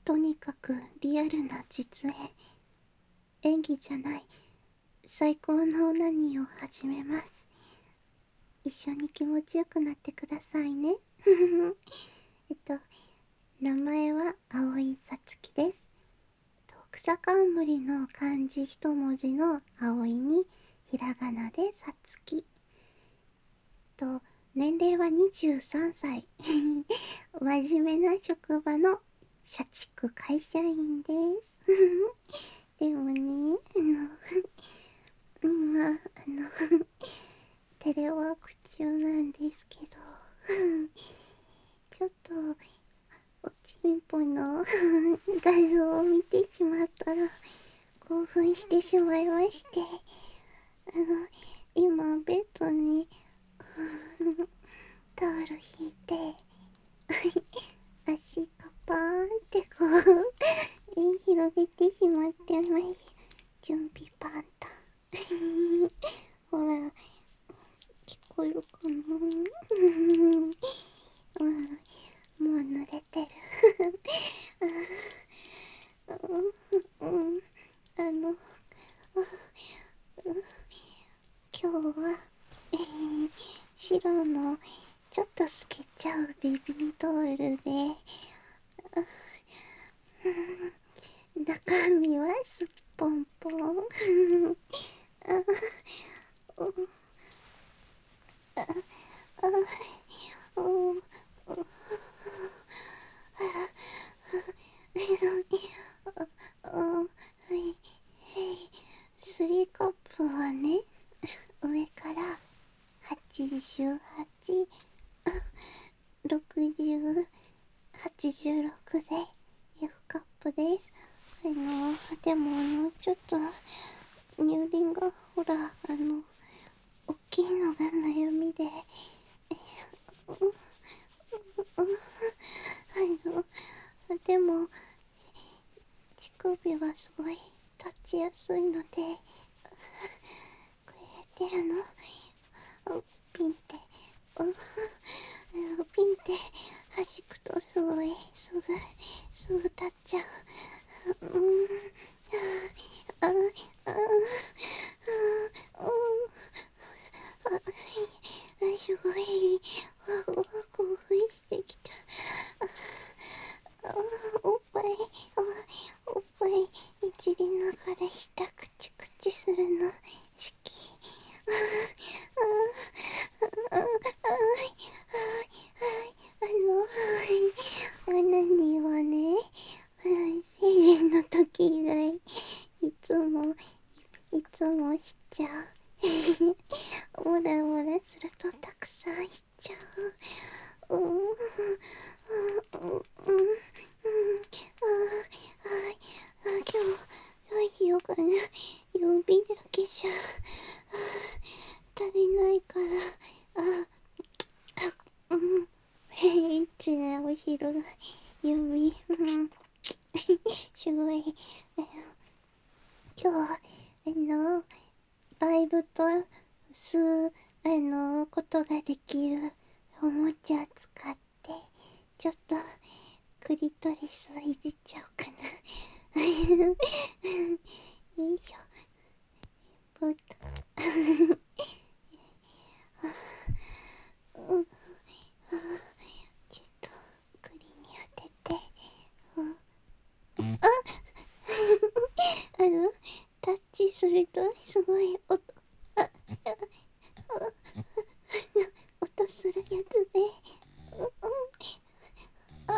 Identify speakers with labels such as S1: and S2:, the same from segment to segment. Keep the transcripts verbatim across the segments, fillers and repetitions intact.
S1: とにかくリアルな実演、演技じゃない最高のオナニーを始めます。一緒に気持ちよくなってくださいね。えっと名前は青井さつきです。草冠の漢字一文字の葵にひらがなでさつきと、年齢はにじゅうさんさい。真面目な職場の社畜会社員です。でもね、あの今あのテレワーク中なんですけど、ちょっとおちんぽの画像を見てしまったら興奮してしまいまして、あの今ベッドにタオル引いて足がパーンってこう広げてしまってます。準備万端。ほら聞こえるかな。うん、もう濡れてる。うん、あの今日は、えー、白のちょっと透けちゃうベビードールで、中身はすっぽんぽん。あああうんスリーカップはね、上からはちじゅうはち、ろくじゅう、はちじゅうろくで F カップです。あのでもあのちょっと乳輪がほらあの大きいのが悩みで、あのでも乳首はすごい立ちやすいので、こうやってあのピンってピンって弾くとすごいすぐすぐ立っちゃう。うんあああああすごい興奮してきた。おっぱいおっぱいいじりながら下くちくちするの好き。あの何はね、生理の時以外いつもいつもしちゃう。モラモラするとたくさんしちゃう。うんうんうんうんああ今日どうしようかな。指だけじゃ足りないから、ああうんへえつなお昼が指うんすごい。今日はあのバイブと吸うあのことができるおもちゃ使ってちょっとクリトリスをいじっちゃおうかな。よいしょ。ぽっとうんちょっとクリに当てて、うん、ああのタッチするとすごい音ああ音するやつで、うんうんああ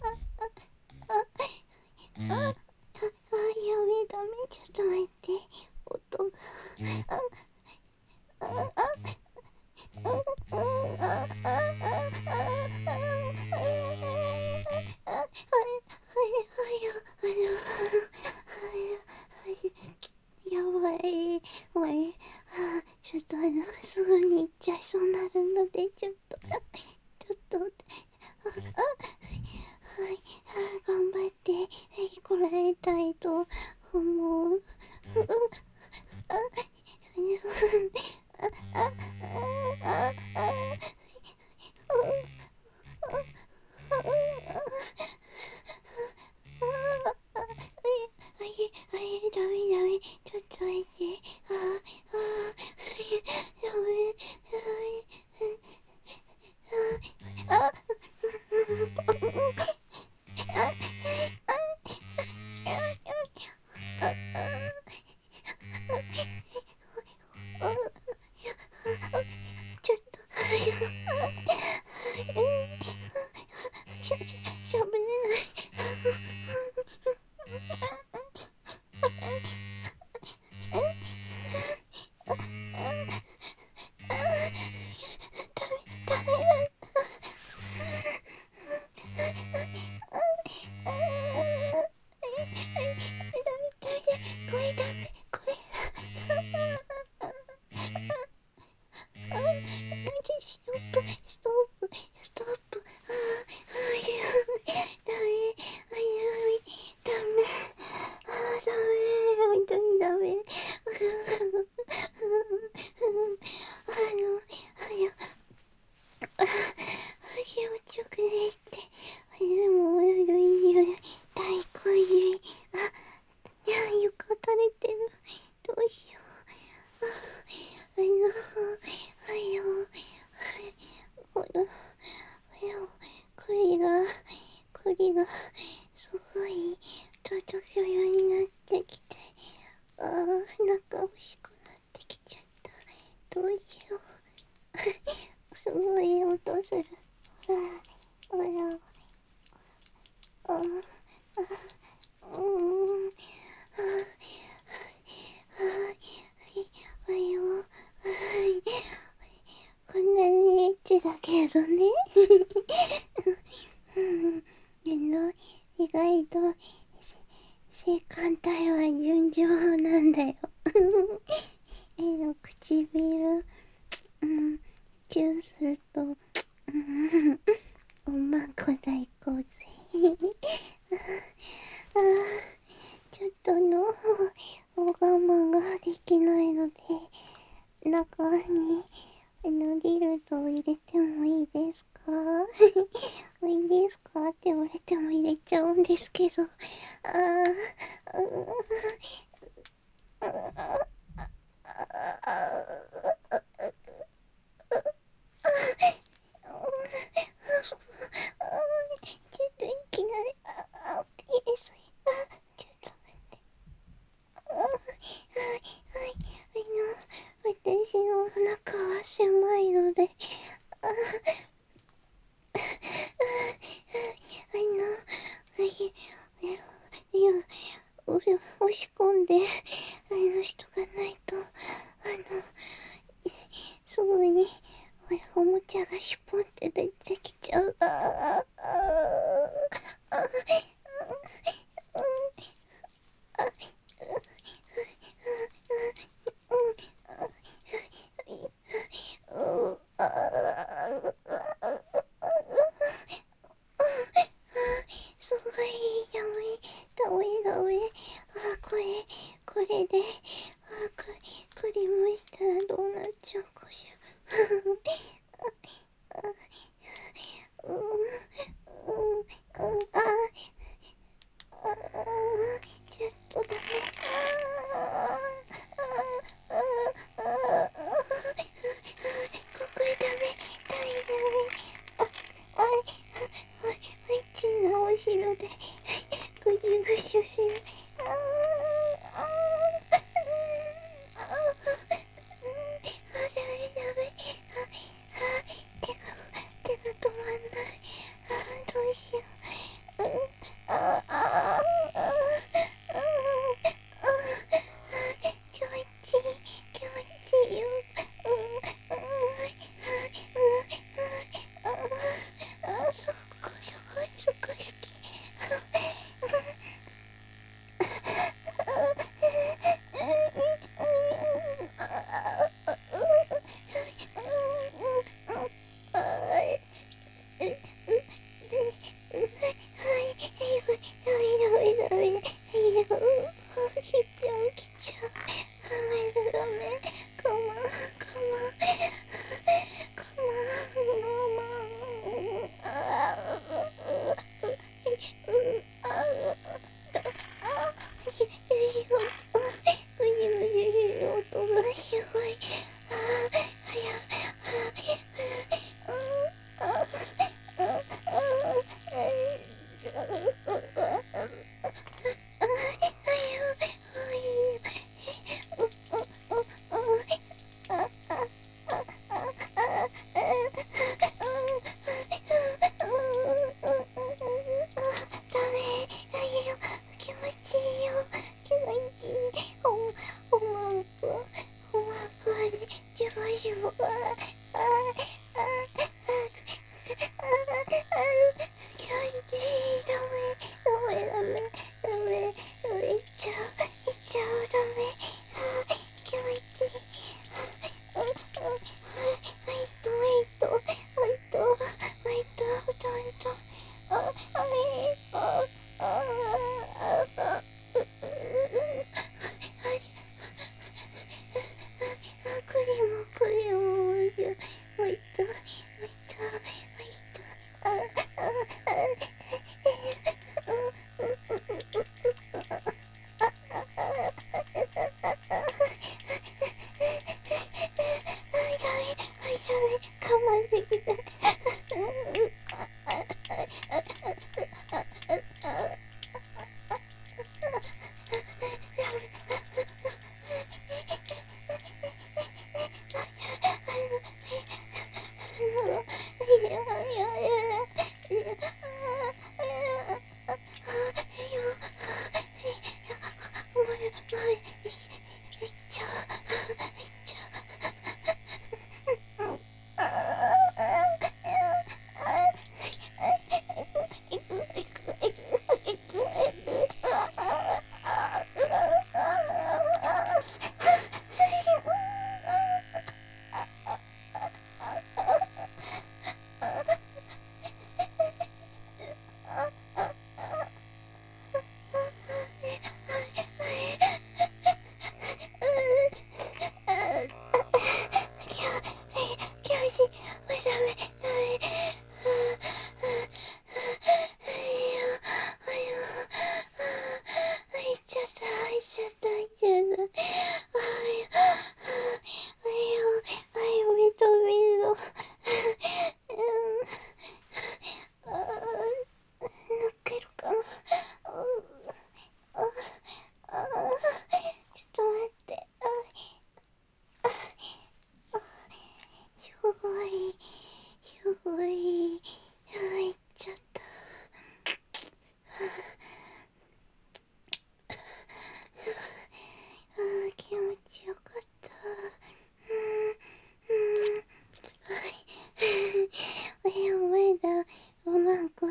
S1: あああやべダメちょっと待って音がああああああやばい、おい、ちょっとあのすぐに行っちゃいそうなるのでちょっとちょっとはい、頑張ってこらえたいと思う。 りがすごい届くようになってきて、あー、なんか欲しくなってきちゃった。どうしよう。すごい音する。ほら、ほら。あー、あ、うーん。あー、はい、はいよ。はい。こんなにエッチだけどね。うん。けど、意外と、性感帯は順調なんだよ。えの唇、うん、チューすると、うん、おまんこ大洪水。あー、ちょっとのお我慢ができないので、中にあのディルドを入れてもいいですか？いいですかって言われても入れちゃうんですけど、あー、うー、ちょっといきなり、ああ、いいです。あ、ちょっと待って。あ、はい、はい、あの、私のお腹は狭いので、あ、あの、いや、いや、押し込んで、あの人がないと、あの、すぐに、おもちゃがシュポンって出てきちゃう。ああ、ああ、ああ、すごいダメ、ダメ、ダメ。あ、これ、これで、あ、ククリームしたらどうなっちゃうかしら。うん、うん、うん、あ、あ、ちょっとダメ。ああ、ああ、ああ、ここダメ、ダメ、ダメ。あ、はい、はい、はい、チーの後ろで、ぐじゅぐしゅする。あー、あー、あー、あー、あ、ダメ、ダメ。あ、あ、手が、手が止まんない。あ、どうしよう。うん、あ、あ、あ、あ、あ、あ、気持ちいい、気持ちいいよ。うん、うん、あ、あ、あ、そこ、そこ、そこ好き。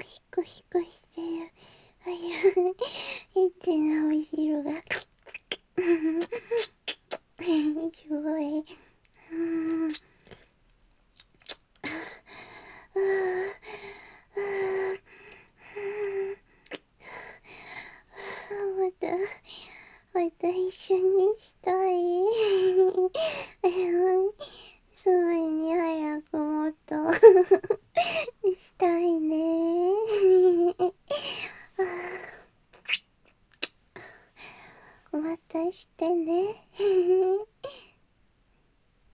S1: ヒクヒクしてる。あや、エッチなお汁が。すごい。うん。ああ、また、また一緒にしたい。すぐに早くもっとしたいね。